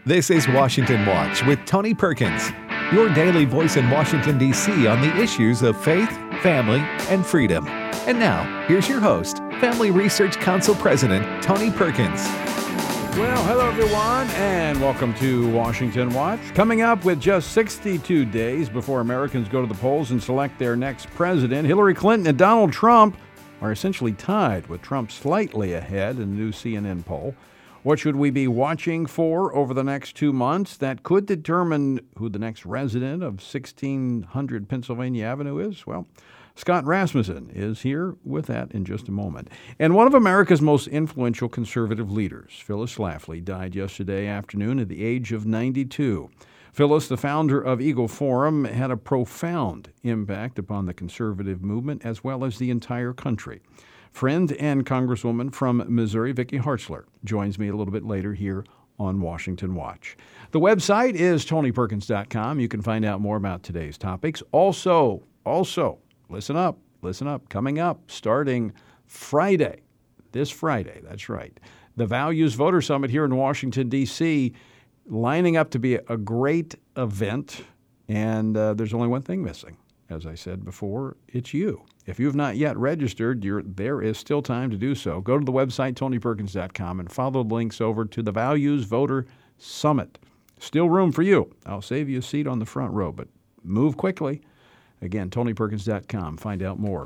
This is Washington Watch with Tony Perkins, your daily voice in Washington, D.C. on the issues of faith, family, and freedom. And now, here's your host, Family Research Council President Tony Perkins. Well, hello everyone, and welcome to Washington Watch. Coming up with just 62 days before Americans go to the polls and select their next president, Hillary Clinton and Donald Trump are essentially tied, with Trump slightly ahead in a new CNN poll. What should we be watching for over the next 2 months that could determine who the next resident of 1600 Pennsylvania Avenue is? Well, Scott Rasmussen is here with that in just a moment. And one of America's most influential conservative leaders, Phyllis Schlafly, died yesterday afternoon at the age of 92. Phyllis, the founder of Eagle Forum, had a profound impact upon the conservative movement as well as the entire country. Friend and Congresswoman from Missouri, Vicky Hartzler, joins me a little bit later here on Washington Watch. The website is tonyperkins.com. You can find out more about today's topics. Also, listen up, coming up starting Friday, this Friday, that's right, the Values Voter Summit here in Washington, D.C., lining up to be a great event, and there's only one thing missing. As I said before, it's you. If you've not yet registered, there is still time to do so. Go to the website, tonyperkins.com, and follow the links over to the Values Voter Summit. Still room for you. I'll save you a seat on the front row, but move quickly. Again, tonyperkins.com. Find out more.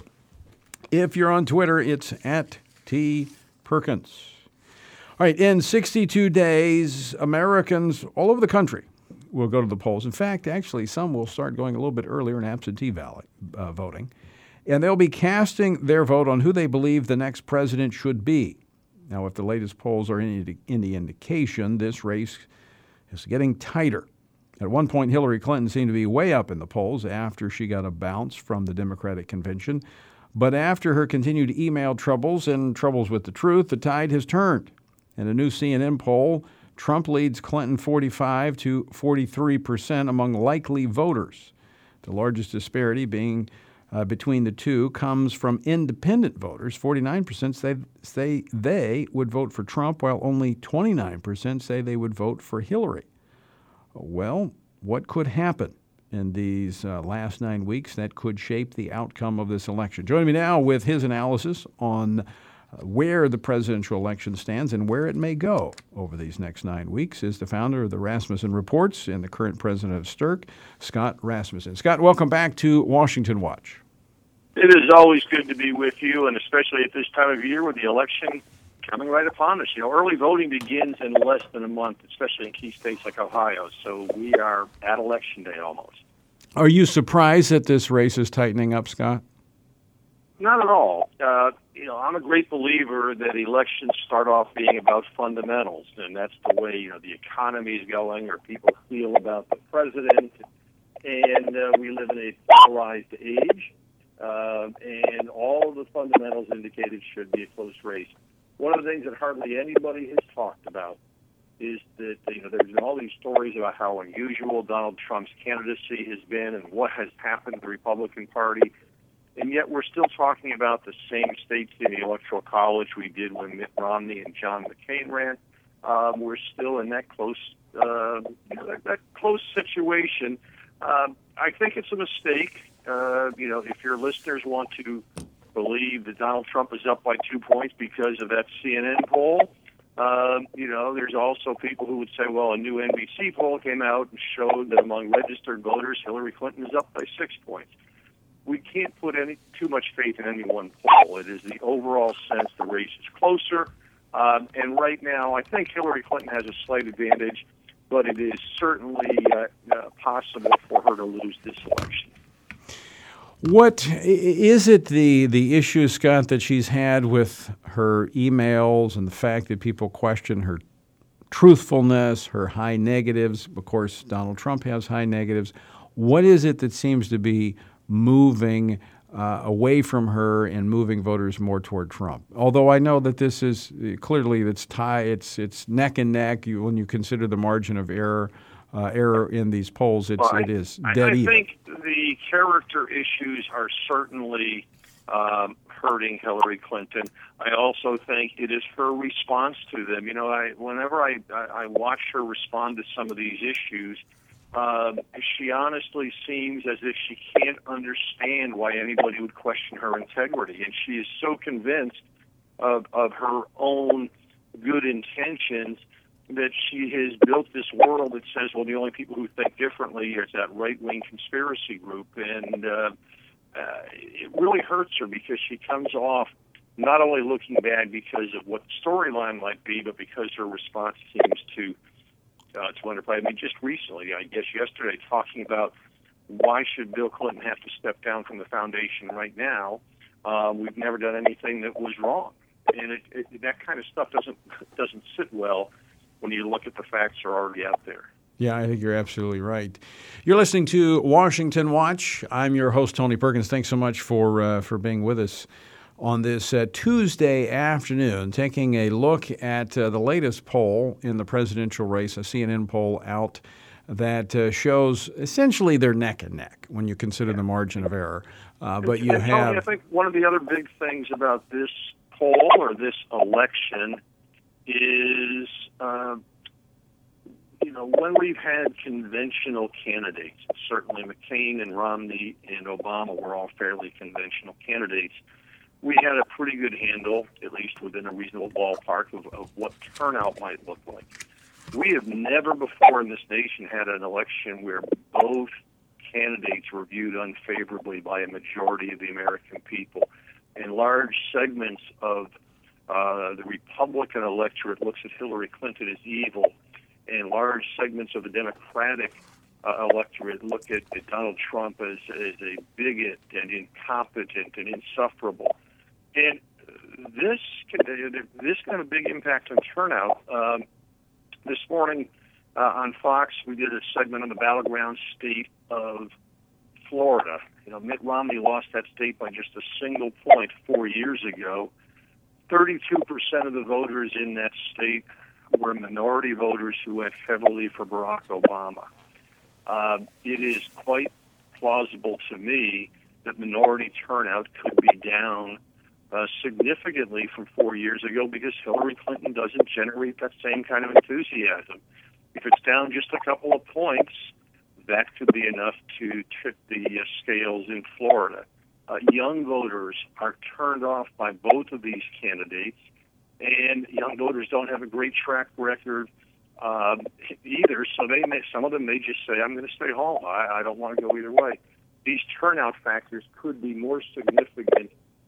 If you're on Twitter, it's at @tperkins. All right, in 62 days, Americans all over the country will go to the polls. In fact, actually, some will start going a little bit earlier in absentee ballot voting. And they'll be casting their vote on who they believe the next president should be. Now, if the latest polls are any indication, this race is getting tighter. At one point, Hillary Clinton seemed to be way up in the polls after she got a bounce from the Democratic convention. But after her continued email troubles and troubles with the truth, the tide has turned. In a new CNN poll, Trump leads Clinton 45 to 43% among likely voters. The largest disparity being between the two comes from independent voters. 49% say they would vote for Trump, while only 29% say they would vote for Hillary. Well, what could happen in these last 9 weeks that could shape the outcome of this election? Joining me now with his analysis on where the presidential election stands and where it may go over these next 9 weeks is the founder of the Rasmussen Reports and the current president of STIRK, Scott Rasmussen. Scott, welcome back to Washington Watch. It is always good to be with you, and especially at this time of year with the election coming right upon us. Early voting begins in less than a month, especially in key states like Ohio, so we are at Election Day almost. Are you surprised that this race is tightening up, Scott? Not at all. I'm a great believer that elections start off being about fundamentals, and that's the way, the economy is going or people feel about the president. And we live in a polarized age, and all of the fundamentals indicated should be a close race. One of the things that hardly anybody has talked about is that, there's been all these stories about how unusual Donald Trump's candidacy has been and what has happened to the Republican Party. And yet we're still talking about the same states in the Electoral College we did when Mitt Romney and John McCain ran. We're still in that close situation. I think it's a mistake. If your listeners want to believe that Donald Trump is up by 2 points because of that CNN poll, there's also people who would say, well, a new NBC poll came out and showed that among registered voters, Hillary Clinton is up by 6 points. We can't put too much faith in any one poll. It is the overall sense the race is closer. And right now, I think Hillary Clinton has a slight advantage, but it is certainly possible for her to lose this election. What is it the issue, Scott, that she's had with her emails and the fact that people question her truthfulness, her high negatives? Of course, Donald Trump has high negatives. What is it that seems to be moving away from her and moving voters more toward Trump? Although I know that this is clearly it's neck and neck when you consider the margin of error in these polls. It is dead even. I think the character issues are certainly hurting Hillary Clinton. I also think it is her response to them. Whenever I watch her respond to some of these issues, she honestly seems as if she can't understand why anybody would question her integrity, and she is so convinced of her own good intentions that she has built this world that says, well, the only people who think differently is that right-wing conspiracy group, and it really hurts her because she comes off not only looking bad because of what the storyline might be, but because her response seems to underplay. I mean, just recently, I guess yesterday, talking about why should Bill Clinton have to step down from the foundation right now? We've never done anything that was wrong, and that kind of stuff doesn't sit well when you look at the facts that are already out there. Yeah, I think you're absolutely right. You're listening to Washington Watch. I'm your host, Tony Perkins. Thanks so much for being with us on this Tuesday afternoon, taking a look at the latest poll in the presidential race, a CNN poll out that shows essentially they're neck and neck when you consider the margin of error. But you have... I think one of the other big things about this poll or this election is... when we've had conventional candidates, certainly McCain and Romney and Obama were all fairly conventional candidates, we had a pretty good handle, at least within a reasonable ballpark, of what turnout might look like. We have never before in this nation had an election where both candidates were viewed unfavorably by a majority of the American people. And large segments of the Republican electorate looks at Hillary Clinton as evil, and large segments of the Democratic electorate look at Donald Trump as a bigot and incompetent and insufferable. And this got a big impact on turnout. This morning on Fox, we did a segment on the battleground state of Florida. Mitt Romney lost that state by just a single point 4 years ago. 32% of the voters in that state were minority voters who went heavily for Barack Obama. It is quite plausible to me that minority turnout could be down significantly from 4 years ago because Hillary Clinton doesn't generate that same kind of enthusiasm. If it's down just a couple of points, that could be enough to tip the scales in Florida. Young voters are turned off by both of these candidates, and young voters don't have a great track record either, so some of them may just say, I'm going to stay home. I don't want to go either way. These turnout factors could be more significant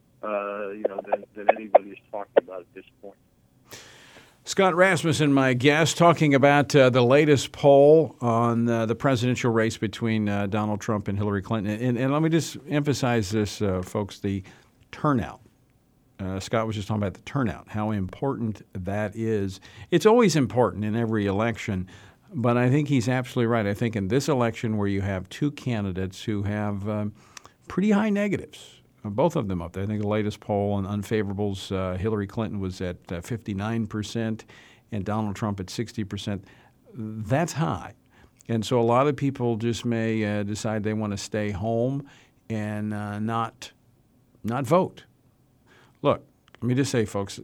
than anybody is talking about at this point. Scott Rasmussen, my guest, talking about the latest poll on the presidential race between Donald Trump and Hillary Clinton. And let me just emphasize this, folks, the turnout. Scott was just talking about the turnout, how important that is. It's always important in every election, but I think he's absolutely right. I think in this election where you have two candidates who have pretty high negatives, both of them up there. I think the latest poll on unfavorables, Hillary Clinton was at 59% and Donald Trump at 60%. That's high. And so a lot of people just may decide they want to stay home and not vote. Look, let me just say, folks,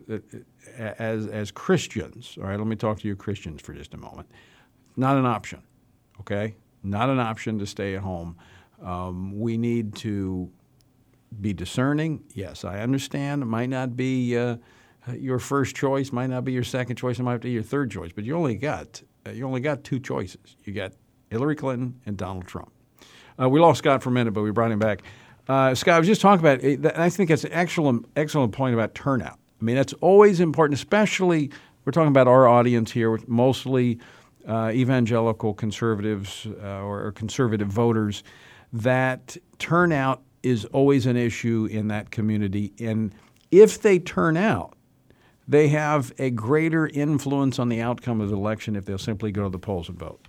as Christians, all right, let me talk to you Christians for just a moment. Not an option, okay? Not an option to stay at home. We need to be discerning. Yes, I understand. It might not be your first choice, might not be your second choice, it might be your third choice, but you only got two choices. You got Hillary Clinton and Donald Trump. We lost Scott for a minute, but we brought him back. Scott, I was just talking about it. I think that's an excellent point about turnout. I mean, that's always important, especially we're talking about our audience here, with mostly evangelical conservatives or conservative voters, that turnout is always an issue in that community. And if they turn out, they have a greater influence on the outcome of the election if they'll simply go to the polls and vote.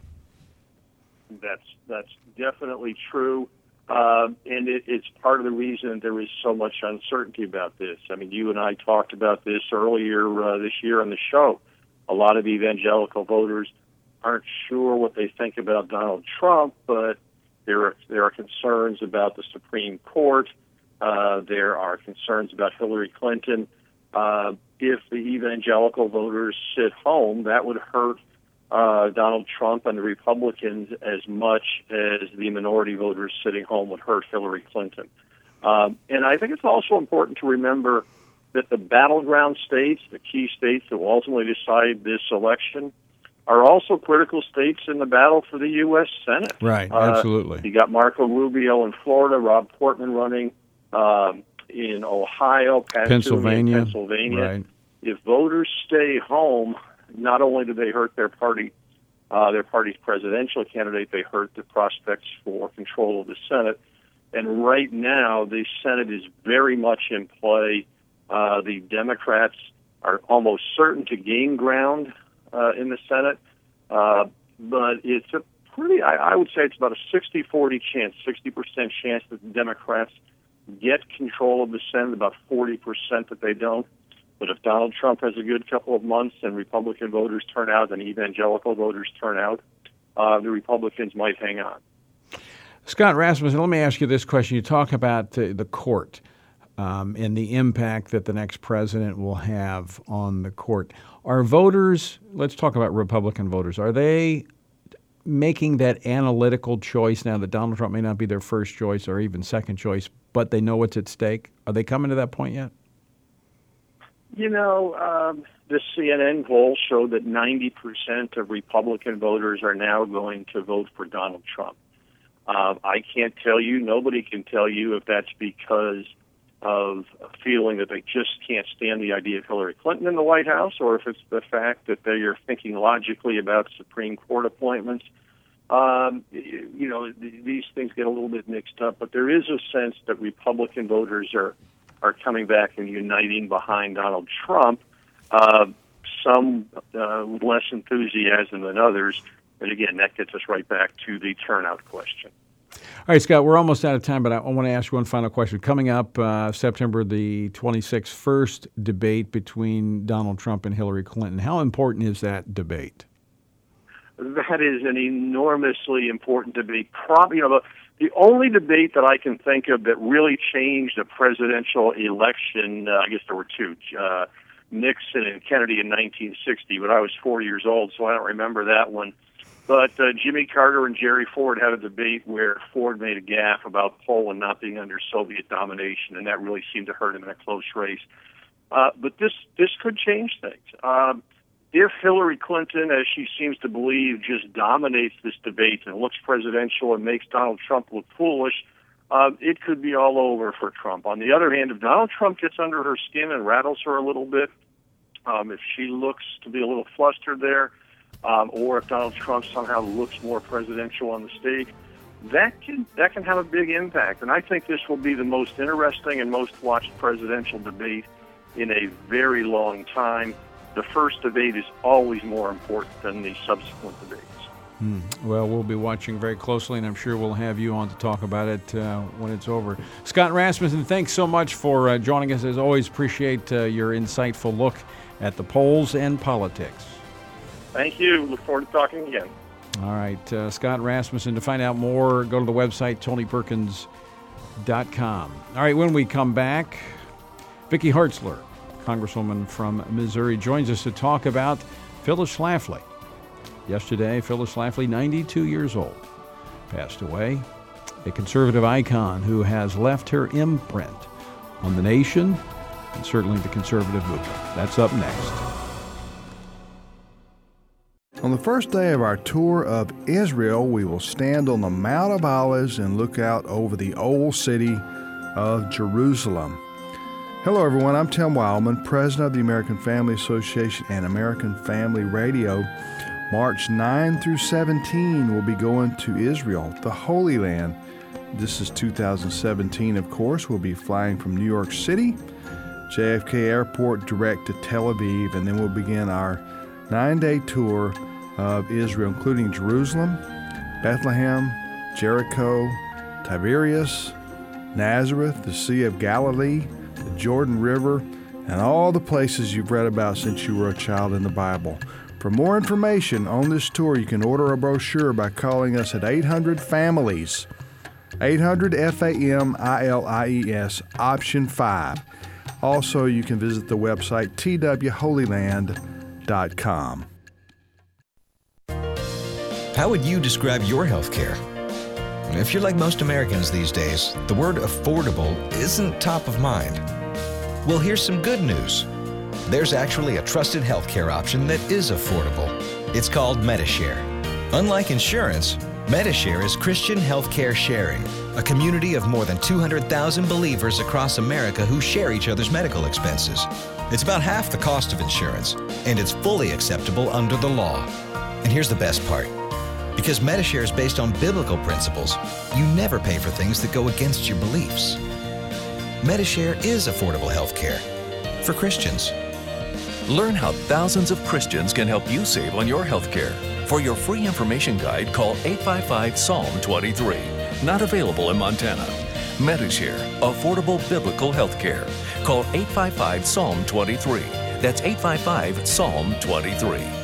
That's definitely true. And it's part of the reason there is so much uncertainty about this. I mean, you and I talked about this earlier this year on the show. A lot of evangelical voters aren't sure what they think about Donald Trump, but there are concerns about the Supreme Court. There are concerns about Hillary Clinton. If the evangelical voters sit home, that would hurt Donald Trump and the Republicans as much as the minority voters sitting home would hurt Hillary Clinton. And I think it's also important to remember that the battleground states, the key states that will ultimately decide this election, are also critical states in the battle for the U.S. Senate. Right, absolutely. You got Marco Rubio in Florida, Rob Portman running in Ohio, Pennsylvania. Right. If voters stay home, not only do they hurt their party's presidential candidate, they hurt the prospects for control of the Senate. And right now, the Senate is very much in play. The Democrats are almost certain to gain ground in the Senate, but it's a pretty, I would say it's about a 60-40 chance, 60% chance that the Democrats get control of the Senate, about 40% that they don't. But if Donald Trump has a good couple of months and Republican voters turn out and evangelical voters turn out, the Republicans might hang on. Scott Rasmussen, let me ask you this question. You talk about the court and the impact that the next president will have on the court. Are voters, let's talk about Republican voters, are they making that analytical choice now that Donald Trump may not be their first choice or even second choice, but they know what's at stake? Are they coming to that point yet? You know, the CNN poll showed that 90% of Republican voters are now going to vote for Donald Trump. I can't tell you, nobody can tell you if that's because of a feeling that they just can't stand the idea of Hillary Clinton in the White House, or if it's the fact that they are thinking logically about Supreme Court appointments. You know, these things get a little bit mixed up, but there is a sense that Republican voters are coming back and uniting behind Donald Trump, some with less enthusiasm than others. But again, that gets us right back to the turnout question. All right, Scott, we're almost out of time, but I want to ask you one final question. Coming up September the 26th, first debate between Donald Trump and Hillary Clinton. How important is that debate? That is an enormously important debate. Probably, you know, the only debate that I can think of that really changed the presidential election, I guess there were two, Nixon and Kennedy in 1960, but I was 4 years old, so I don't remember that one. But Jimmy Carter and Jerry Ford had a debate where Ford made a gaffe about Poland not being under Soviet domination, and that really seemed to hurt him in a close race. But this could change things. If Hillary Clinton, as she seems to believe, just dominates this debate and looks presidential and makes Donald Trump look foolish, it could be all over for Trump. On the other hand, if Donald Trump gets under her skin and rattles her a little bit, if she looks to be a little flustered there, or if Donald Trump somehow looks more presidential on the stage, that can have a big impact. And I think this will be the most interesting and most watched presidential debate in a very long time. The first debate is always more important than the subsequent debates. Well, we'll be watching very closely, and I'm sure we'll have you on to talk about it when it's over. Scott Rasmussen, thanks so much for joining us. As always, appreciate your insightful look at the polls and politics. Thank you. Look forward to talking again. All right. Scott Rasmussen. To find out more, go to the website, TonyPerkins.com. All right. When we come back, Vicki Hartzler, Congresswoman from Missouri, joins us to talk about Phyllis Schlafly. Yesterday, Phyllis Schlafly, 92 years old, passed away. A conservative icon who has left her imprint on the nation and certainly the conservative movement. That's up next. On the first day of our tour of Israel, we will stand on the Mount of Olives and look out over the old city of Jerusalem. Hello, everyone. I'm Tim Wildman, president of the American Family Association and American Family Radio. March 9 through 17, we'll be going to Israel, the Holy Land. This is 2017, of course. We'll be flying from New York City, JFK Airport, direct to Tel Aviv, and then we'll begin our 9-day tour of Israel, including Jerusalem, Bethlehem, Jericho, Tiberias, Nazareth, the Sea of Galilee, the Jordan River, and all the places you've read about since you were a child in the Bible. For more information on this tour, you can order a brochure by calling us at 800-FAMILIES, 800-FAMILIES, option 5. Also, you can visit the website twholyland.com. How would you describe your health care? If you're like most Americans these days, the word affordable isn't top of mind. Well, here's some good news. There's actually a trusted healthcare option that is affordable. It's called Medi-Share. Unlike insurance, Medi-Share is Christian healthcare sharing, a community of more than 200,000 believers across America who share each other's medical expenses. It's about half the cost of insurance, and it's fully acceptable under the law. And here's the best part. Because Medi-Share is based on biblical principles, you never pay for things that go against your beliefs. Medi-Share is affordable health care for Christians. Learn how thousands of Christians can help you save on your health care. For your free information guide, call 855-PSALM-23. Not available in Montana. Medi-Share, affordable biblical health care. Call 855-PSALM-23. That's 855-PSALM-23.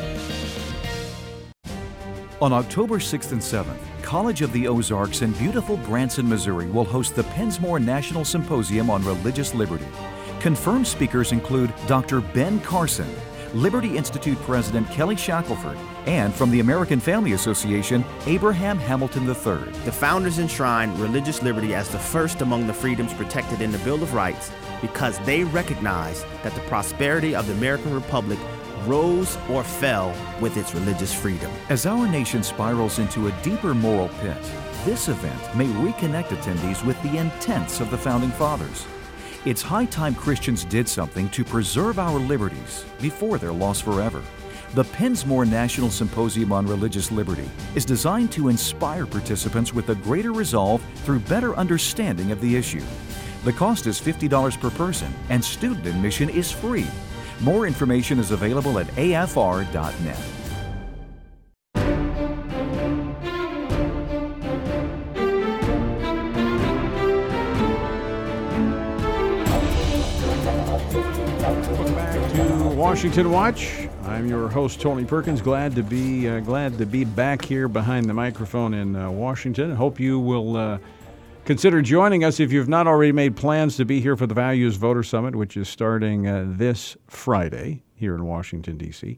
On October 6th and 7th, College of the Ozarks in beautiful Branson, Missouri will host the Pensmore National Symposium on Religious Liberty. Confirmed speakers include Dr. Ben Carson, Liberty Institute President Kelly Shackelford, and from the American Family Association, Abraham Hamilton III. The founders enshrined religious liberty as the first among the freedoms protected in the Bill of Rights because they recognized that the prosperity of the American Republic rose or fell with its religious freedom. As our nation spirals into a deeper moral pit, this event may reconnect attendees with the intents of the Founding Fathers. It's high time Christians did something to preserve our liberties before they're lost forever. The Pensmore National Symposium on Religious Liberty is designed to inspire participants with a greater resolve through better understanding of the issue. The cost is $50 per person, and student admission is free. More information is available at afr.net. Welcome back to Washington Watch. I'm your host, Tony Perkins. Glad to be back here behind the microphone in Washington. Hope you will consider joining us if you've not already made plans to be here for the Values Voter Summit, which is starting this Friday here in Washington, D.C.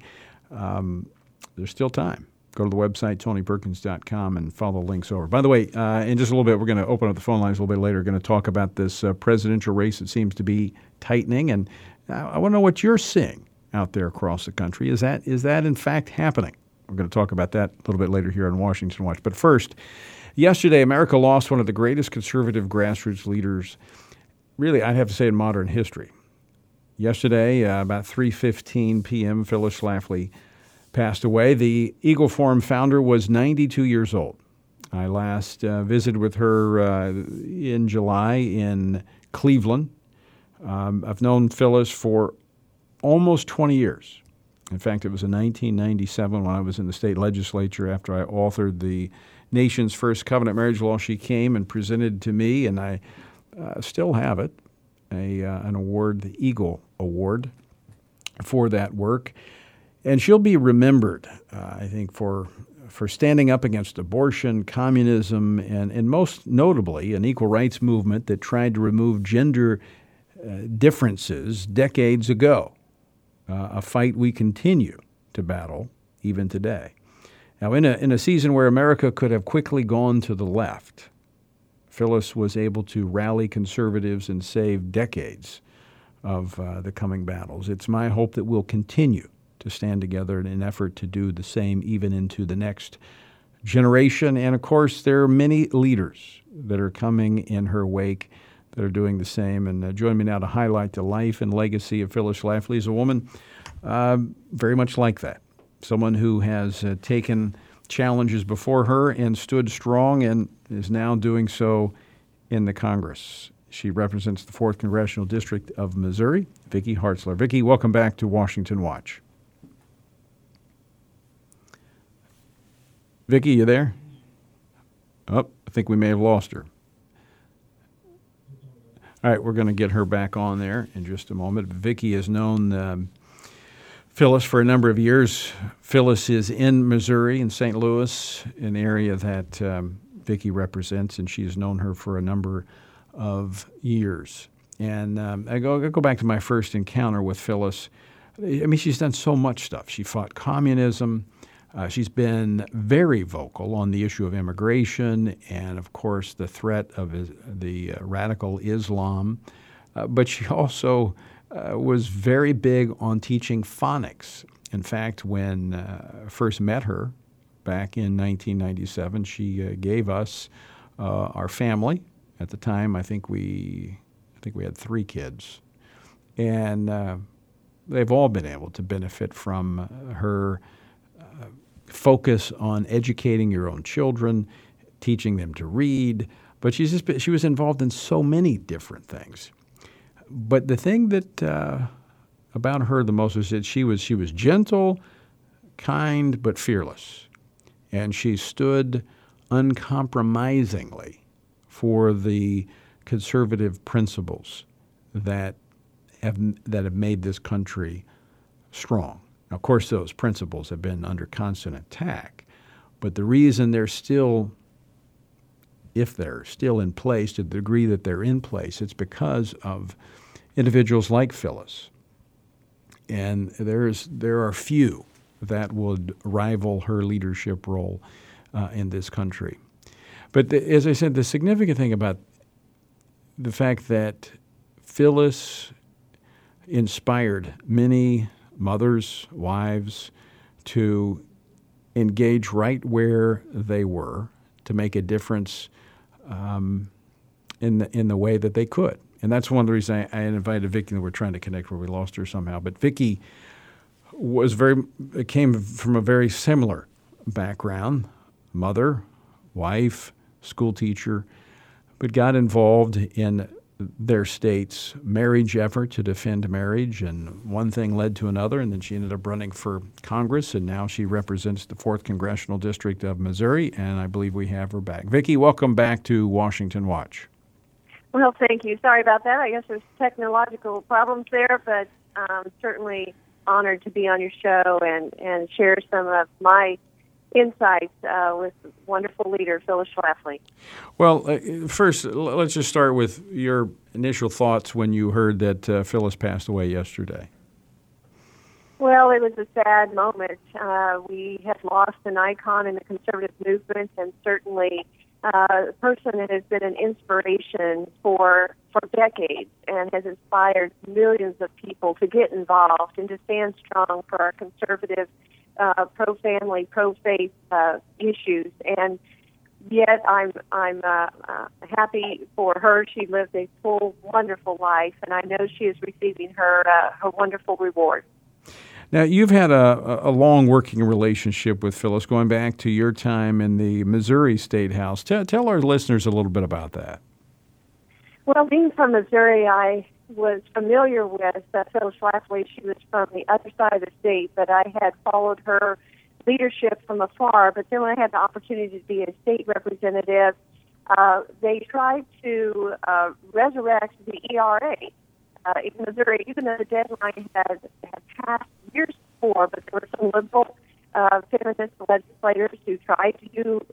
There's still time. Go to the website, tonyperkins.com, and follow the links over. By the way, in just a little bit, we're going to open up the phone lines a little bit later. We're going to talk about this presidential race that seems to be tightening, and I want to know what you're seeing out there across the country. Is that in fact happening? We're going to talk about that a little bit later here on Washington Watch. But first, yesterday, America lost one of the greatest conservative grassroots leaders, really, I'd have to say, in modern history. Yesterday, about 3:15 p.m., Phyllis Schlafly passed away. The Eagle Forum founder was 92 years old. I last visited with her in July in Cleveland. I've known Phyllis for almost 20 years. In fact, it was in 1997 when I was in the state legislature after I authored the nation's first covenant marriage law. She came and presented to me, and I still have it, an award, the Eagle Award, for that work. And she'll be remembered, I think, for standing up against abortion, communism, and most notably an equal rights movement that tried to remove gender differences decades ago, a fight we continue to battle even today. Now, in a season where America could have quickly gone to the left, Phyllis was able to rally conservatives and save decades of the coming battles. It's my hope that we'll continue to stand together in an effort to do the same even into the next generation. And, of course, there are many leaders that are coming in her wake that are doing the same. And join me now to highlight the life and legacy of Phyllis Schlafly. Is a woman very much like that, someone who has taken challenges before her and stood strong and is now doing so in the Congress. She represents the 4th Congressional District of Missouri. Vicki Hartzler. Vicki, welcome back to Washington Watch. Vicki, you there? Oh, I think we may have lost her. All right, we're going to get her back on there in just a moment. Vicki has known Phyllis for a number of years. Phyllis is in Missouri, in St. Louis, an area that Vicki represents, and she has known her for a number of years. And I go back to my first encounter with Phyllis. I mean, she's done so much stuff. She fought communism. She's been very vocal on the issue of immigration and, of course, the threat of the radical Islam. But she also was very big on teaching phonics. In fact, when I first met her back in 1997, she gave us, our family, at the time, I think we had 3 kids. And they've all been able to benefit from her focus on educating your own children, teaching them to read. But she was involved in so many different things. But the thing that about her the most was that she was gentle, kind, but fearless. And she stood uncompromisingly for the conservative principles that have made this country strong. Now, of course, those principles have been under constant attack, but the reason they're still, if they're still in place to the degree that they're in place, it's because of individuals like Phyllis. And there are few that would rival her leadership role in this country. But as I said, the significant thing about the fact that Phyllis inspired many mothers, wives, to engage right where they were to make a difference in the way that they could. And that's one of the reasons I invited Vicki, and we're trying to connect where we lost her somehow. But Vicki came from a very similar background, mother, wife, school teacher, but got involved in their state's marriage effort to defend marriage, and one thing led to another, and then she ended up running for Congress, and now she represents the 4th Congressional District of Missouri, and I believe we have her back. Vicki, welcome back to Washington Watch. Well, thank you. Sorry about that. I guess there's technological problems there, but I'm certainly honored to be on your show and share some of my insights with wonderful leader Phyllis Schlafly. Well, first, let's just start with your initial thoughts when you heard that Phyllis passed away yesterday. Well, it was a sad moment. We had lost an icon in the conservative movement, and certainly a person that has been an inspiration for decades and has inspired millions of people to get involved and to stand strong for our conservative pro-family, pro-faith issues. And yet I'm happy for her. She lived a full, wonderful life, and I know she is receiving her wonderful reward. Now, you've had a long working relationship with Phyllis going back to your time in the Missouri State House. Tell our listeners a little bit about that. Well, being from Missouri, I was familiar with Phyllis Schlafly. She was from the other side of the state, but I had followed her leadership from afar. But then when I had the opportunity to be a state representative, they tried to resurrect the ERA in Missouri, even though the deadline had passed years before. But there were some liberal feminist legislators who tried to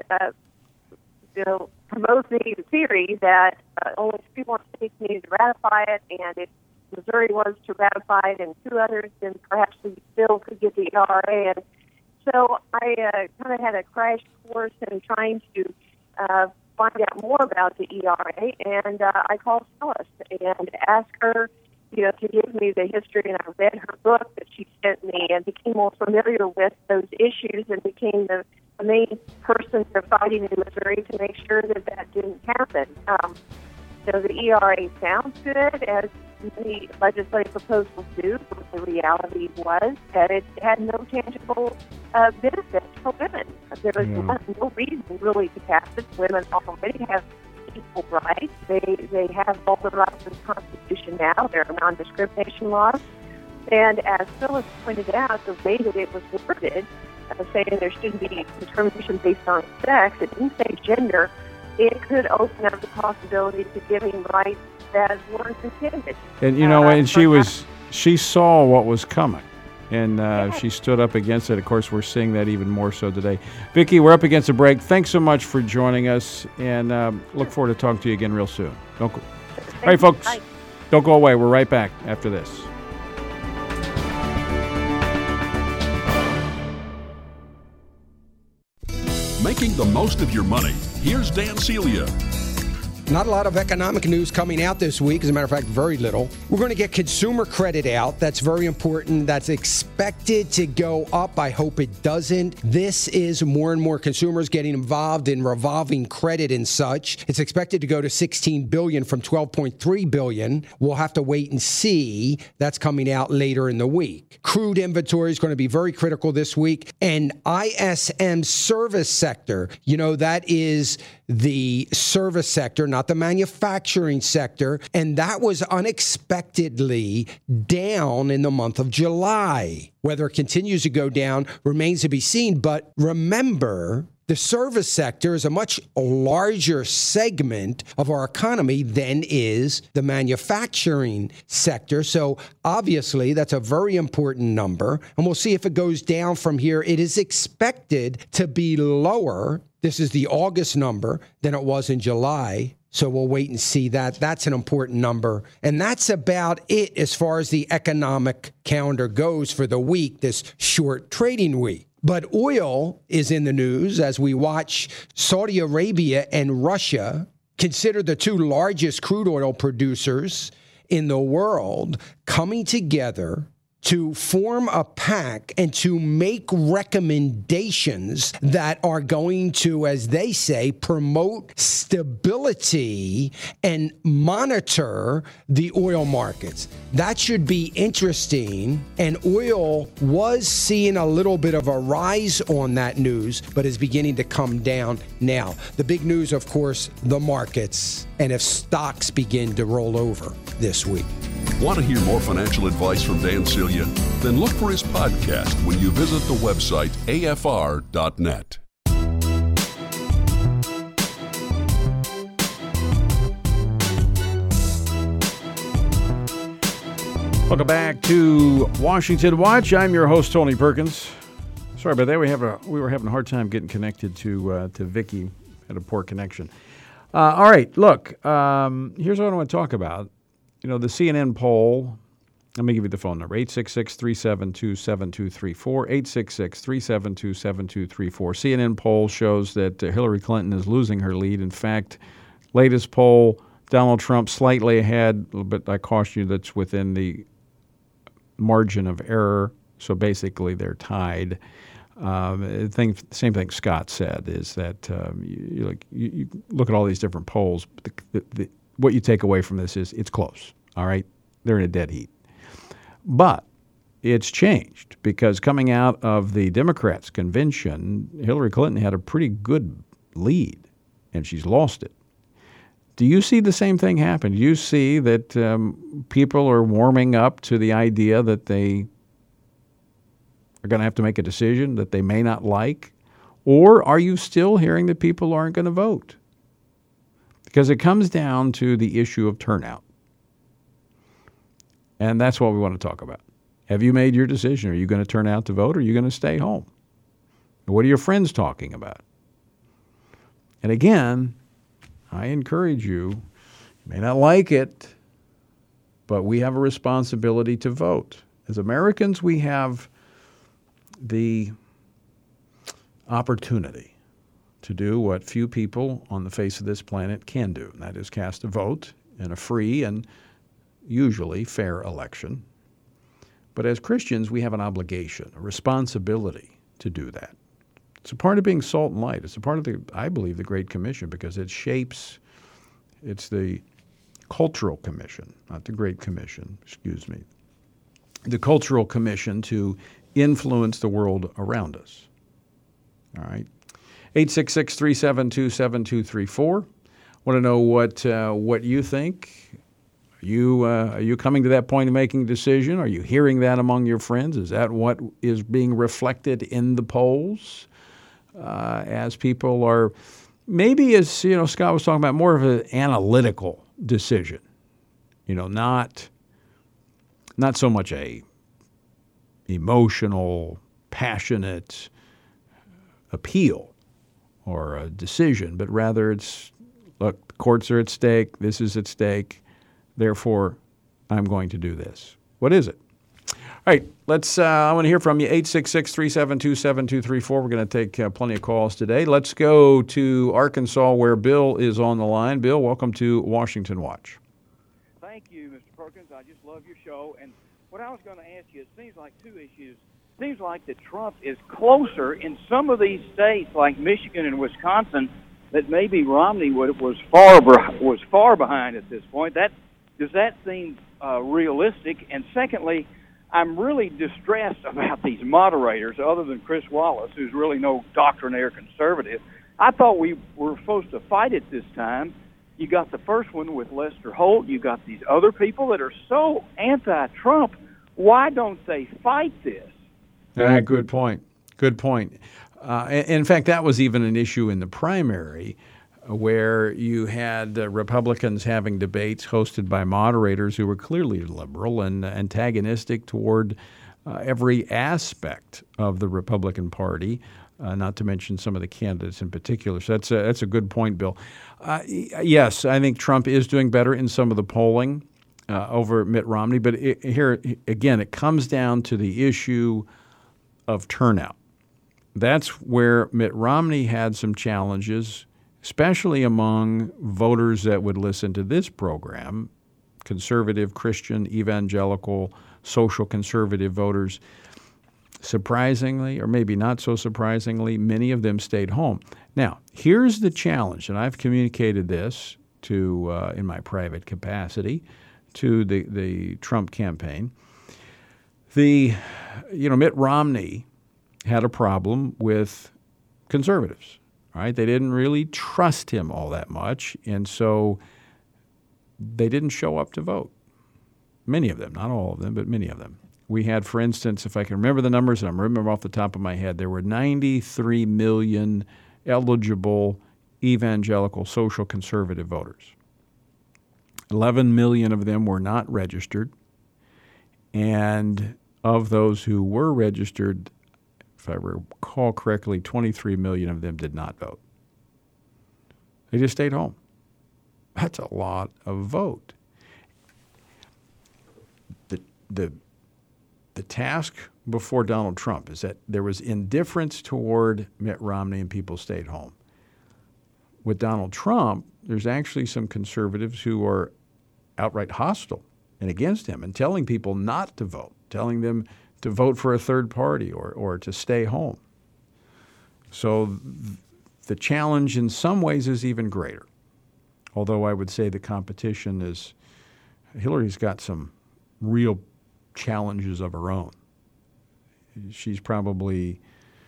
promote the theory that only 2 more states needed to ratify it, and if Missouri was to ratify it and 2 others, then perhaps we still could get the ERA. And so I kind of had a crash course in trying to find out more about the ERA, and I called Phyllis and asked her, to give me the history, and I read her book that she sent me and became more familiar with those issues and became the main person for fighting in Missouri to make sure that didn't happen. So the ERA sounds good, as many legislative proposals do, but the reality was that it had no tangible benefits for women. There was no reason really to pass it. Women already have equal rights. They have all the rights in the Constitution now. There are non-discrimination laws. And as Phyllis pointed out, the way that it was worded, saying there shouldn't be discrimination based on sex, it didn't say gender, it could open up the possibility to giving rights that weren't intended. And and she saw what was coming. And she stood up against it. Of course, we're seeing that even more so today. Vicki, we're up against a break. Thanks so much for joining us, and look forward to talking to you again real soon. All right, folks, don't go away. We're right back after this. Making the most of your money. Here's Dan Celia. Not a lot of economic news coming out this week. As a matter of fact, very little. We're going to get consumer credit out. That's very important. That's expected to go up. I hope it doesn't. This is more and more consumers getting involved in revolving credit and such. It's expected to go to $16 billion from $12.3 billion. We'll have to wait and see. That's coming out later in the week. Crude inventory is going to be very critical this week. And ISM service sector, that is the service sector, not the manufacturing sector, and that was unexpectedly down in the month of July. Whether it continues to go down remains to be seen, but remember, the service sector is a much larger segment of our economy than is the manufacturing sector. So obviously, that's a very important number, and we'll see if it goes down from here. It is expected to be lower. This is the August number than it was in July. So we'll wait and see that. That's an important number. And that's about it as far as the economic calendar goes for the week, this short trading week. But oil is in the news as we watch Saudi Arabia and Russia, considered the two largest crude oil producers in the world, coming together to form a pact and to make recommendations that are going to, as they say, promote stability and monitor the oil markets. That should be interesting. And oil was seeing a little bit of a rise on that news, but is beginning to come down now. The big news, of course, the markets, and if stocks begin to roll over this week. Want to hear more financial advice from Dan Celia? Then look for his podcast when you visit the website afr.net. Welcome back to Washington Watch. I'm your host, Tony Perkins. Sorry about that. We were having a hard time getting connected to Vicki. Had a poor connection. All right, look. Here's what I want to talk about. The CNN poll, let me give you the phone number, 866-372-7234, 866-372-7234. CNN poll shows that Hillary Clinton is losing her lead. In fact, latest poll, Donald Trump slightly ahead, but I caution you that's within the margin of error, so basically they're tied. Same thing Scott said is that you look at all these different polls, but what you take away from this is it's close, all right? They're in a dead heat. But it's changed because coming out of the Democrats' convention, Hillary Clinton had a pretty good lead, and she's lost it. Do you see the same thing happen? Do you see that people are warming up to the idea that they are going to have to make a decision that they may not like? Or are you still hearing that people aren't going to vote? Because it comes down to the issue of turnout. And that's what we want to talk about. Have you made your decision? Are you going to turn out to vote or are you going to stay home? What are your friends talking about? And again, I encourage you, you may not like it, but we have a responsibility to vote. As Americans, we have the opportunity to do what few people on the face of this planet can do, and that is cast a vote in a free and usually fair election. But as Christians, we have an obligation, a responsibility to do that. It's a part of being salt and light. It's a part of I believe, the Great Commission, because it shapes, it's the Cultural Commission, not the Great Commission, excuse me. The Cultural Commission to influence the world around us. All right. 866-372-7234. Want to know what you think? Are you coming to that point of making a decision? Are you hearing that among your friends? Is that what is being reflected in the polls? As people are, maybe as Scott was talking about, more of an analytical decision. Not so much a emotional, passionate appeal or a decision, but rather it's, look, the courts are at stake, this is at stake, therefore I'm going to do this. What is it? All right, I want to hear from you, 866-372-7234. We're going to take plenty of calls today. Let's go to Arkansas where Bill is on the line. Bill, welcome to Washington Watch. Thank you, Mr. Perkins. I just love your show. And what I was going to ask you, it seems like two issues. It seems like that Trump is closer in some of these states like Michigan and Wisconsin that maybe Romney was far behind at this point. Does that seem realistic? And secondly, I'm really distressed about these moderators, other than Chris Wallace, who's really no doctrinaire conservative. I thought we were supposed to fight it this time. You got the first one with Lester Holt. You got these other people that are so anti-Trump. Why don't they fight this? Good point. Good point. In fact, that was even an issue in the primary, where you had Republicans having debates hosted by moderators who were clearly liberal and antagonistic toward every aspect of the Republican Party, not to mention some of the candidates in particular. So that's a good point, Bill. Yes, I think Trump is doing better in some of the polling over Mitt Romney, but here, again, it comes down to the issue of turnout. That's where Mitt Romney had some challenges, especially among voters that would listen to this program, conservative, Christian, evangelical, social conservative voters. Surprisingly, or maybe not so surprisingly, many of them stayed home. Now, here's the challenge, and I've communicated this to, in my private capacity, to the Trump campaign. Mitt Romney had a problem with conservatives. Right? They didn't really trust him all that much, and so they didn't show up to vote. Many of them, not all of them, but many of them. We had, for instance, if I can remember the numbers, and I remember off the top of my head, there were 93 million eligible evangelical social conservative voters. 11 million of them were not registered, and of those who were registered, if I recall correctly, 23 million of them did not vote. They just stayed home. That's a lot of vote. The task before Donald Trump is that there was indifference toward Mitt Romney and people stayed home. With Donald Trump, there's actually some conservatives who are outright hostile and against him and telling people not to vote, telling them to vote for a third party or to stay home. So the challenge in some ways is even greater. Although I would say the competition is, Hillary's got some real challenges of her own. She's probably,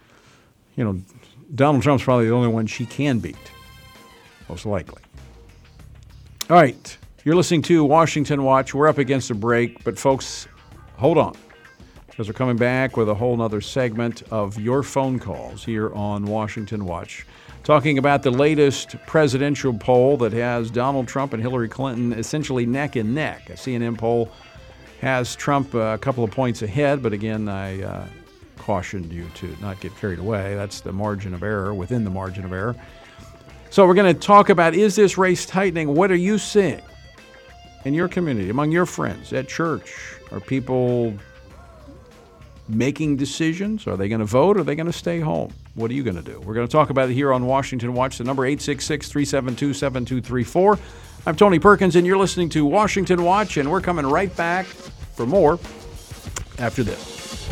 Donald Trump's probably the only one she can beat, most likely. All right, you're listening to Washington Watch. We're up against a break, but folks, hold on, because we're coming back with a whole nother segment of your phone calls here on Washington Watch, talking about the latest presidential poll that has Donald Trump and Hillary Clinton essentially neck and neck. A CNN poll has Trump a couple of points ahead, but again, I cautioned you to not get carried away. That's the margin of error, within the margin of error. So we're going to talk about, is this race tightening? What are you seeing in your community, among your friends, at church? Are people making decisions? Are they going to vote? Or are they going to stay home? What are you going to do? We're going to talk about it here on Washington Watch. The number 866-372-7234. I'm Tony Perkins, and you're listening to Washington Watch, and we're coming right back for more after this.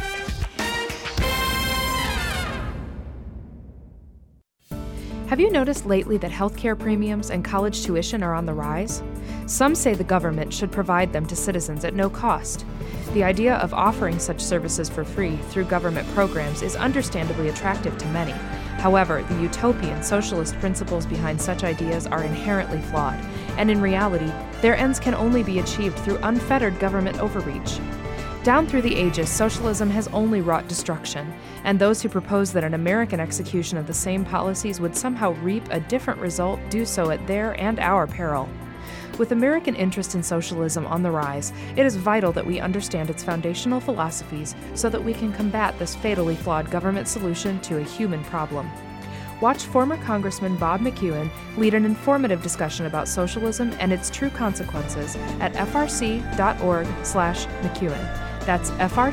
Have you noticed lately that healthcare premiums and college tuition are on the rise? Some say the government should provide them to citizens at no cost. The idea of offering such services for free through government programs is understandably attractive to many. However, the utopian socialist principles behind such ideas are inherently flawed, and in reality, their ends can only be achieved through unfettered government overreach. Down through the ages, socialism has only wrought destruction, and those who propose that an American execution of the same policies would somehow reap a different result do so at their and our peril. With American interest in socialism on the rise, it is vital that we understand its foundational philosophies so that we can combat this fatally flawed government solution to a human problem. Watch former Congressman Bob McEwen lead an informative discussion about socialism and its true consequences at frc.org/McEwen. That's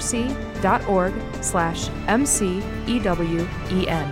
frc.org/MCEWEN.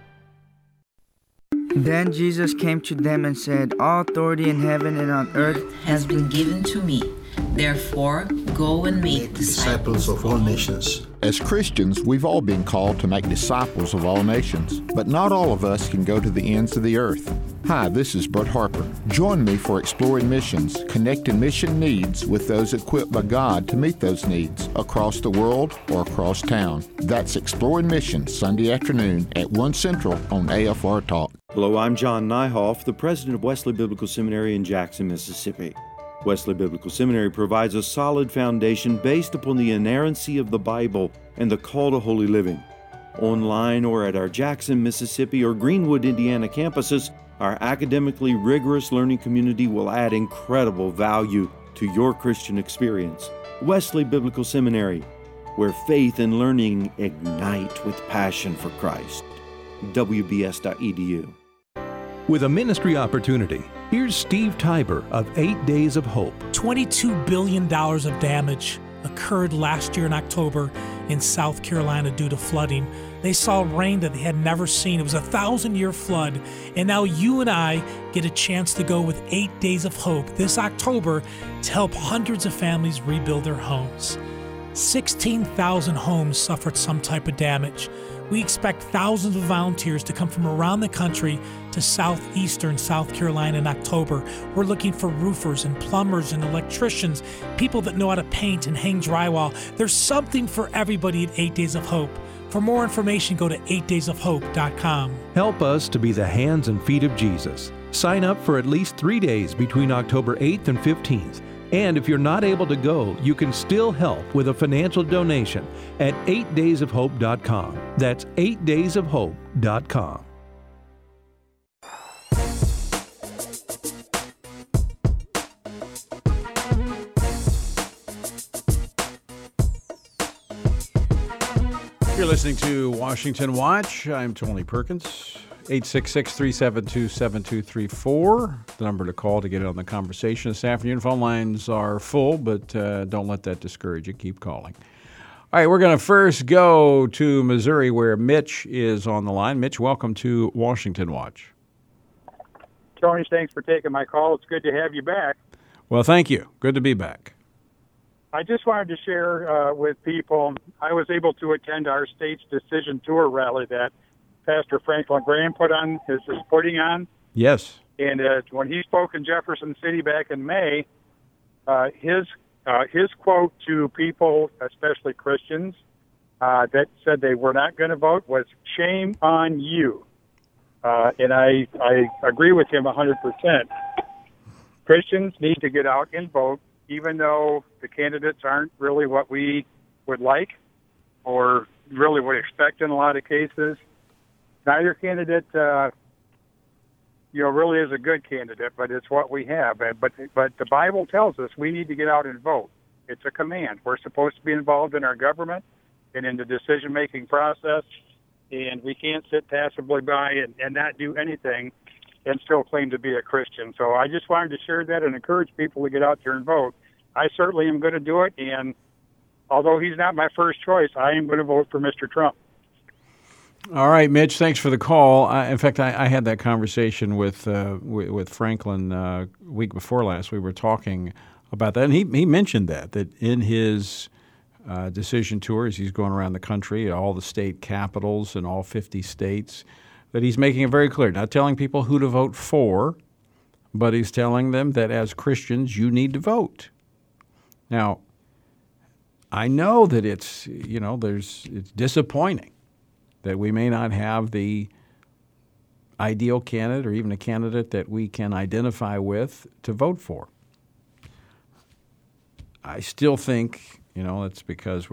Then Jesus came to them and said, "All authority in heaven and on earth has been given to me. Therefore, go and make disciples of all nations." As Christians, we've all been called to make disciples of all nations, but not all of us can go to the ends of the earth. Hi, this is Bert Harper. Join me for Exploring Missions, connecting mission needs with those equipped by God to meet those needs across the world or across town. That's Exploring Missions, Sunday afternoon at 1 Central on AFR Talk. Hello, I'm John Nyhoff, the president of Wesley Biblical Seminary in Jackson, Mississippi. Wesley Biblical Seminary provides a solid foundation based upon the inerrancy of the Bible and the call to holy living. Online or at our Jackson, Mississippi or Greenwood, Indiana campuses, our academically rigorous learning community will add incredible value to your Christian experience. Wesley Biblical Seminary, where faith and learning ignite with passion for Christ. WBS.edu. With a ministry opportunity, here's Steve Tiber of 8 Days of Hope. $22 billion of damage occurred last year in October in South Carolina due to flooding. They saw rain that they had never seen. It was a 1,000-year flood. And now you and I get a chance to go with 8 Days of Hope this October to help hundreds of families rebuild their homes. 16,000 homes suffered some type of damage. We expect thousands of volunteers to come from around the country to southeastern South Carolina in October. We're looking for roofers and plumbers and electricians, people that know how to paint and hang drywall. There's something for everybody at 8 Days of Hope. For more information, go to 8daysofhope.com. Help us to be the hands and feet of Jesus. Sign up for at least 3 days between October 8th and 15th. And if you're not able to go, you can still help with a financial donation at 8daysofhope.com. That's 8daysofhope.com. You're listening to Washington Watch. I'm Tony Perkins. 866-372-7234, the number to call to get in on the conversation this afternoon. Phone lines are full, but don't let that discourage you. Keep calling. All right, we're going to first go to Missouri where Mitch is on the line. Mitch, welcome to Washington Watch. Tony, thanks for taking my call. It's good to have you back. Well, thank you. Good to be back. I just wanted to share with people, I was able to attend our state's decision tour rally that Pastor Franklin Graham is putting on. Yes. And when he spoke in Jefferson City back in May, his quote to people, especially Christians, that said they were not going to vote was "Shame on you." And I agree with him 100%. Christians need to get out and vote, even though the candidates aren't really what we would like or really would expect in a lot of cases. Neither candidate, really is a good candidate, but it's what we have. But the Bible tells us we need to get out and vote. It's a command. We're supposed to be involved in our government and in the decision-making process, and we can't sit passively by and not do anything and still claim to be a Christian. So I just wanted to share that and encourage people to get out there and vote. I certainly am going to do it, and although he's not my first choice, I am going to vote for Mr. Trump. All right, Mitch, thanks for the call. In fact, I had that conversation with Franklin week before last. We were talking about that, and he mentioned that in his decision tours, he's going around the country, all the state capitals in all 50 states, that he's making it very clear, not telling people who to vote for, but he's telling them that as Christians, you need to vote. Now, I know that it's disappointing that we may not have the ideal candidate or even a candidate that we can identify with to vote for. I still think, it's because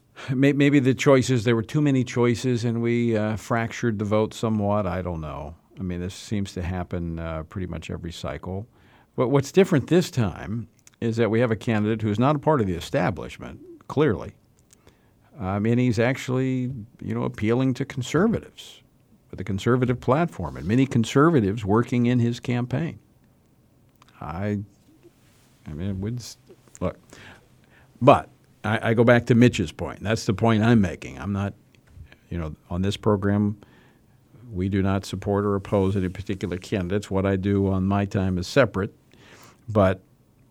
maybe the choices, there were too many choices and we fractured the vote somewhat. I don't know. I mean, this seems to happen pretty much every cycle. But what's different this time is that we have a candidate who's not a part of the establishment, clearly. And he's actually, appealing to conservatives with a conservative platform, and many conservatives working in his campaign. Look, but I go back to Mitch's point. That's the point I'm making. I'm not, on this program, we do not support or oppose any particular candidates. What I do on my time is separate. But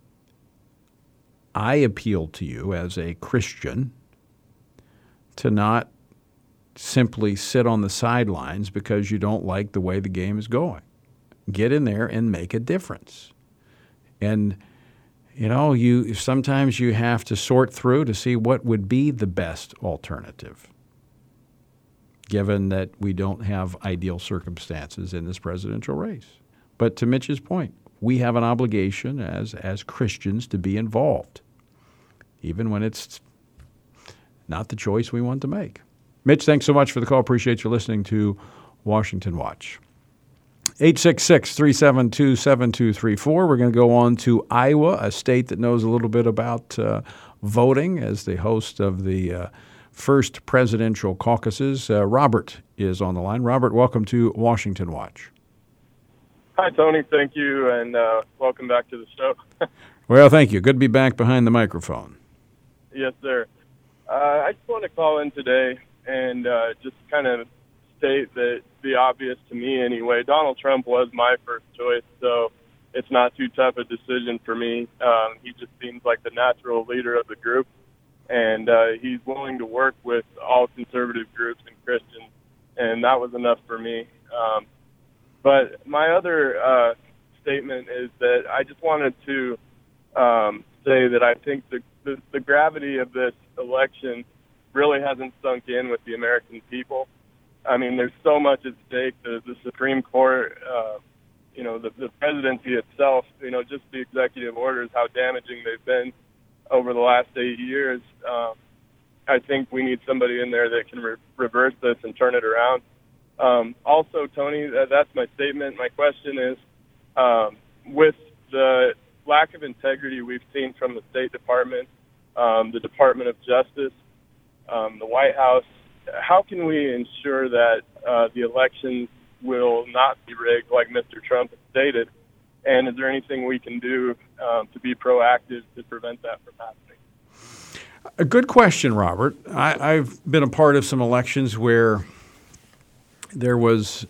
I appeal to you as a Christian to not simply sit on the sidelines because you don't like the way the game is going. Get in there and make a difference. And, sometimes you have to sort through to see what would be the best alternative, given that we don't have ideal circumstances in this presidential race. But to Mitch's point, we have an obligation as Christians to be involved, even when it's not the choice we want to make. Mitch, thanks so much for the call. Appreciate you listening to Washington Watch. 866-372-7234. We're going to go on to Iowa, a state that knows a little bit about voting as the host of the first presidential caucuses. Robert is on the line. Robert, welcome to Washington Watch. Hi, Tony. Thank you, and welcome back to the show. Well, thank you. Good to be back behind the microphone. Yes, sir. I just want to call in today and just kind of state that the obvious to me anyway. Donald Trump was my first choice, so it's not too tough a decision for me. He just seems like the natural leader of the group, and he's willing to work with all conservative groups and Christians, and that was enough for me. But my other statement is that I just wanted to say that I think the gravity of this election really hasn't sunk in with the American people. I mean, there's so much at stake. The Supreme Court, the presidency itself, just the executive orders, how damaging they've been over the last 8 years. I think we need somebody in there that can reverse this and turn it around. Also, Tony, that's my statement. My question is, with the lack of integrity we've seen from the State Department, the Department of Justice, the White House, how can we ensure that the elections will not be rigged like Mr. Trump has stated? And is there anything we can do to be proactive to prevent that from happening? A good question, Robert. I've been a part of some elections where there was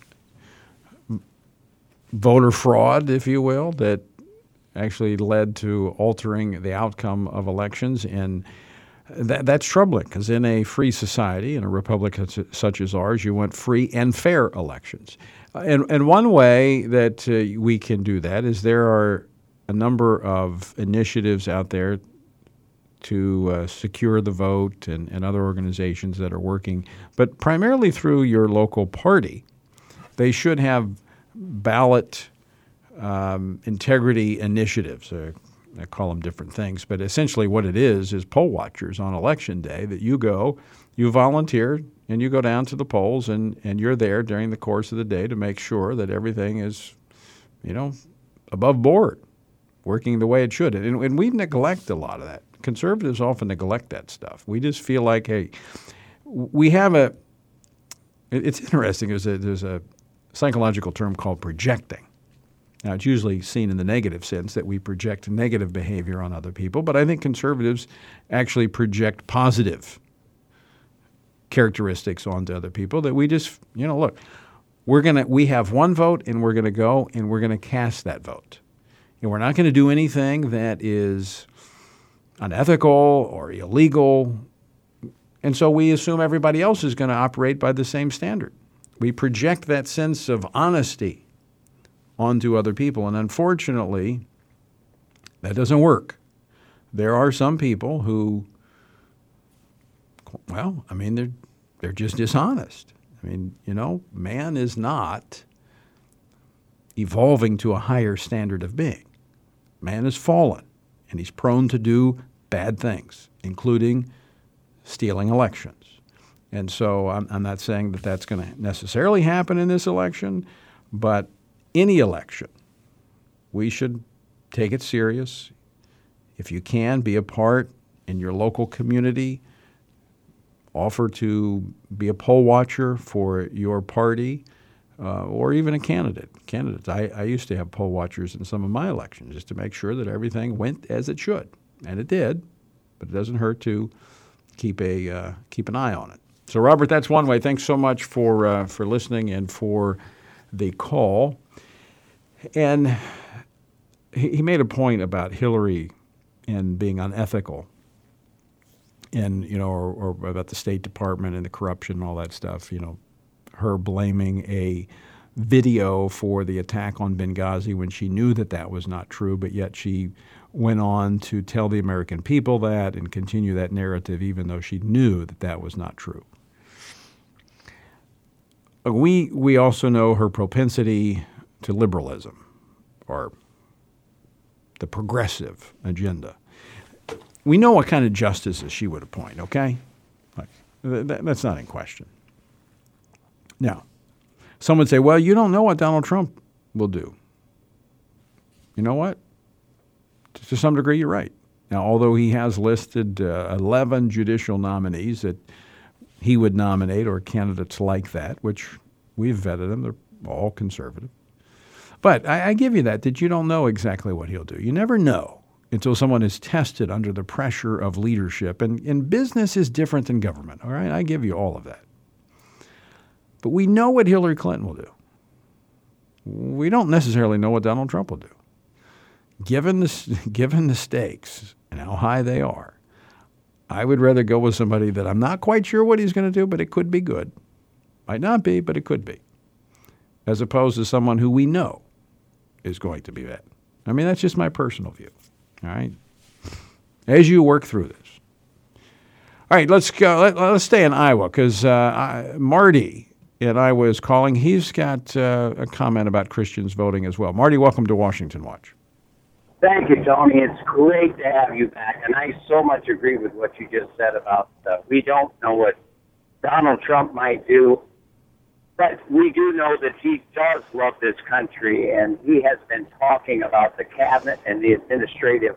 voter fraud, if you will, that actually led to altering the outcome of elections. And that's troubling because in a free society, in a republic such as ours, you want free and fair elections. And one way that we can do that is there are a number of initiatives out there to secure the vote and other organizations that are working, but primarily through your local party. They should have ballot integrity initiatives. I call them different things, but essentially what it is poll watchers on Election Day that you volunteer, and you go down to the polls, and you're there during the course of the day to make sure that everything is, above board, working the way it should. And we neglect a lot of that. Conservatives often neglect that stuff. We just feel like, hey, we have it's interesting, there's a psychological term called projecting. Now, it's usually seen in the negative sense that we project negative behavior on other people, but I think conservatives actually project positive characteristics onto other people that we just, look, we have one vote and we're going to go and we're going to cast that vote. And we're not going to do anything that is unethical or illegal. And so we assume everybody else is going to operate by the same standard. We project that sense of honesty onto other people. And unfortunately, that doesn't work. There are some people who, they're just dishonest. Man is not evolving to a higher standard of being. Man is fallen, and he's prone to do bad things, including stealing elections. And so I'm not saying that that's going to necessarily happen in this election, But any election, we should take it serious. If you can, be a part in your local community. Offer to be a poll watcher for your party or even a candidate. Candidates. I used to have poll watchers in some of my elections just to make sure that everything went as it should. And it did, but it doesn't hurt to keep an eye on it. So, Robert, that's one way. Thanks so much for listening and for the call. And he made a point about Hillary and being unethical. And, or about the State Department and the corruption and all that stuff, her blaming a video for the attack on Benghazi when she knew that that was not true, but yet she went on to tell the American people that and continue that narrative even though she knew that that was not true. We also know her propensity to liberalism or the progressive agenda. We know what kind of justices she would appoint, okay? That's not in question. Now, some would say, well, you don't know what Donald Trump will do. You know what? To some degree, you're right. Now, although he has listed 11 judicial nominees that he would nominate or candidates like that, which we've vetted them, they're all conservative. But I give you that you don't know exactly what he'll do. You never know until someone is tested under the pressure of leadership. And business is different than government, all right? I give you all of that. But we know what Hillary Clinton will do. We don't necessarily know what Donald Trump will do. Given the stakes and how high they are, I would rather go with somebody that I'm not quite sure what he's going to do, but it could be good. Might not be, but it could be. As opposed to someone who we know is going to be bad. I mean, that's just my personal view. All right? As you work through this. All right, let's go. Let's stay in Iowa because Marty in Iowa is calling. He's got a comment about Christians voting as well. Marty, welcome to Washington Watch. Thank you, Tony. It's great to have you back. And I so much agree with what you just said about we don't know what Donald Trump might do. But we do know that he does love this country, and he has been talking about the cabinet and the administrative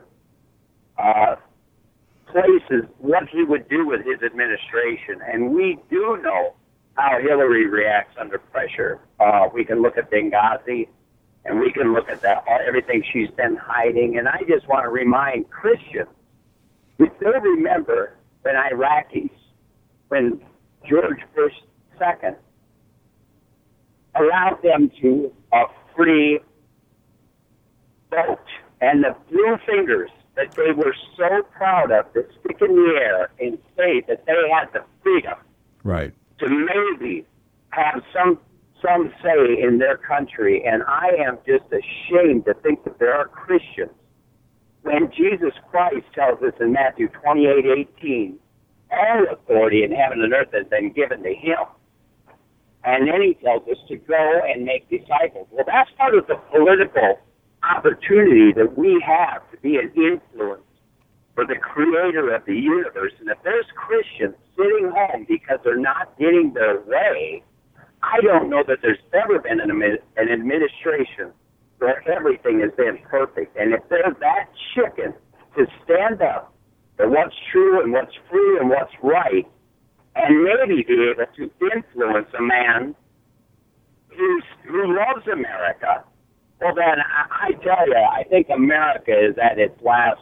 places, what he would do with his administration. And we do know how Hillary reacts under pressure. We can look at Benghazi, and we can look at everything she's been hiding. And I just want to remind Christians, if they remember when Iraqis, when George Bush II allowed them to free vote. And the blue fingers that they were so proud of to stick in the air and say that they had the freedom right. to maybe have some say in their country. And I am just ashamed to think that there are Christians. When Jesus Christ tells us in Matthew 28:18, all authority in heaven and earth has been given to him. And then he tells us to go and make disciples. Well, that's part of the political opportunity that we have to be an influence for the creator of the universe. And if there's Christians sitting home because they're not getting their way, I don't know that there's ever been an administration where everything has been perfect. And if they're that chicken to stand up for what's true and what's free and what's right, and maybe be able to influence a man who loves America, well, then I tell you, I think America is at its last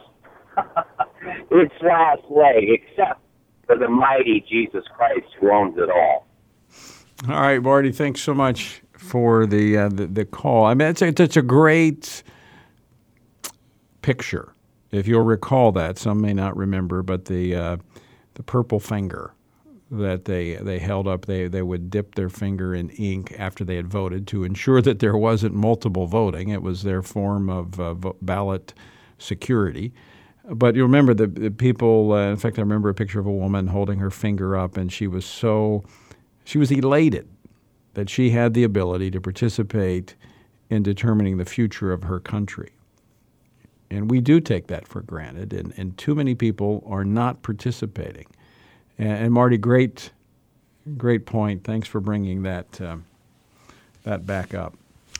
leg, except for the mighty Jesus Christ who owns it all. All right, Marty, thanks so much for the call. I mean, it's a great picture. If you'll recall that, some may not remember, but the purple finger that they held up, they would dip their finger in ink after they had voted to ensure that there wasn't multiple voting. It was their form of ballot security. But you remember the people, in fact, I remember a picture of a woman holding her finger up, and she was elated that she had the ability to participate in determining the future of her country. And we do take that for granted, and too many people are not participating. And Marty, great point. Thanks for bringing that back up.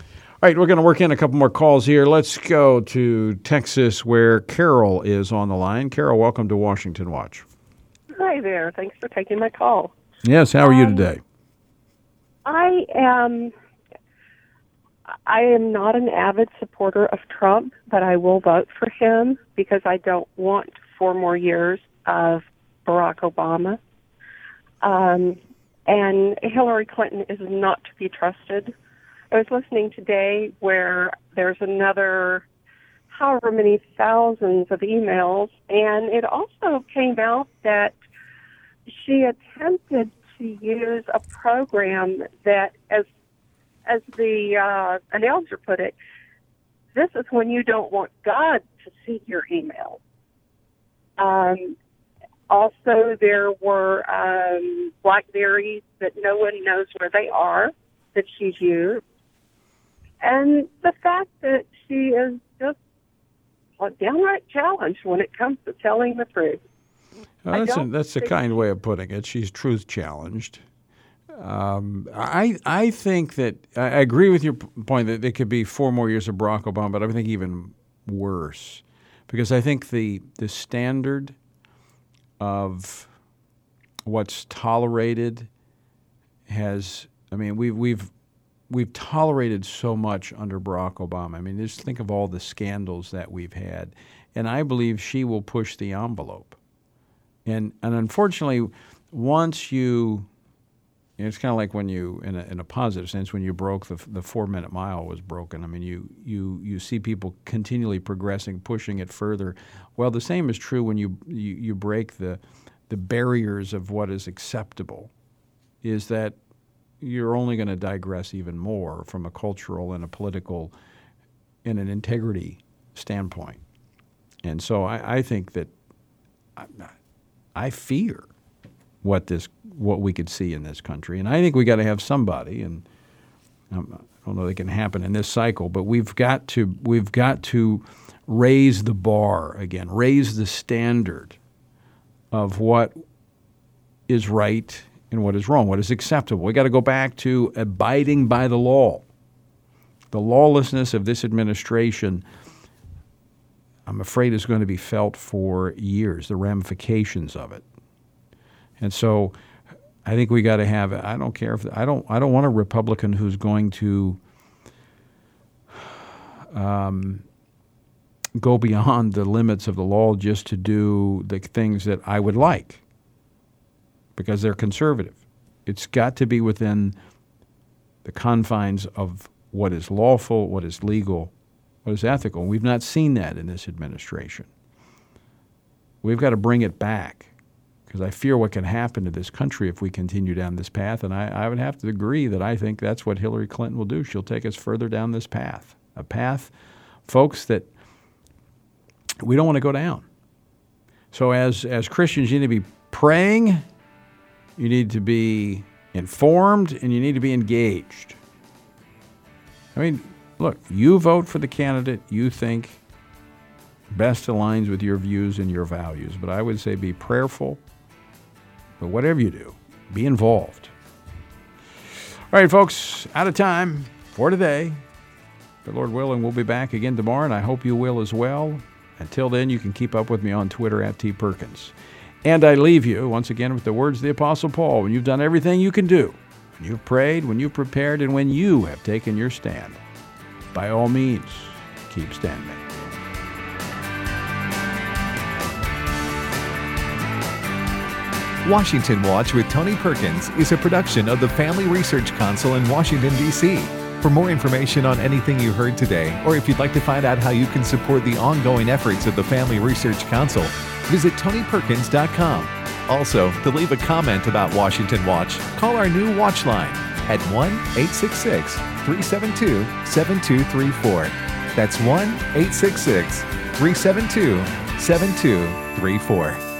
All right, we're going to work in a couple more calls here. Let's go to Texas where Carol is on the line. Carol, welcome to Washington Watch. Hi there. Thanks for taking my call. Yes, how are you today? I am not an avid supporter of Trump, but I will vote for him because I don't want 4 more years of Barack Obama. And Hillary Clinton is not to be trusted. I was listening today where there's another however many thousands of emails, and it also came out that she attempted to use a program that, as the announcer put it, this is when you don't want God to see your email. Also, there were BlackBerries that no one knows where they are that she's used. And the fact that she is just a downright challenged when it comes to telling the truth. Well, that's a kind way of putting it. She's truth challenged. I think that I agree with your point that there could be 4 more years of Barack Obama, but I think even worse, because I think the standard of what's tolerated has. I mean, we've tolerated so much under Barack Obama. I mean, just think of all the scandals that we've had, and I believe she will push the envelope. And unfortunately, once you, it's kind of like when you, in a positive sense, when you broke the 4-minute mile was broken. I mean, you see people continually progressing, pushing it further. Well, the same is true when you break the barriers of what is acceptable. Is that you're only going to digress even more from a cultural and a political and an integrity standpoint. And so I think that I fear what we could see in this country. And I think we got to have somebody, and I don't know if it can happen in this cycle, but we've got to raise the bar again, raise the standard of what is right and what is wrong, what is acceptable. We got to go back to abiding by the law. The lawlessness of this administration, I'm afraid, is going to be felt for years, the ramifications of it. And so I think we got to have, I don't care if, I don't want a Republican who's going to go beyond the limits of the law just to do the things that I would like, because they're conservative. It's got to be within the confines of what is lawful, what is legal, what is ethical. We've not seen that in this administration. We've got to bring it back, because I fear what can happen to this country if we continue down this path. And I would have to agree that I think that's what Hillary Clinton will do. She'll take us further down this path, a path, folks, that we don't want to go down. So as Christians, you need to be praying, you need to be informed, and you need to be engaged. I mean, look, you vote for the candidate you think best aligns with your views and your values. But I would say be prayerful. But whatever you do, be involved. All right, folks, out of time for today. But Lord willing, we'll be back again tomorrow, and I hope you will as well. Until then, you can keep up with me on Twitter at T. Perkins. And I leave you once again with the words of the Apostle Paul. When you've done everything you can do, when you've prayed, when you've prepared, and when you have taken your stand, by all means, keep standing. Washington Watch with Tony Perkins is a production of the Family Research Council in Washington, D.C. For more information on anything you heard today, or if you'd like to find out how you can support the ongoing efforts of the Family Research Council, visit TonyPerkins.com. Also, to leave a comment about Washington Watch, call our new Watch line at 1-866-372-7234. That's 1-866-372-7234.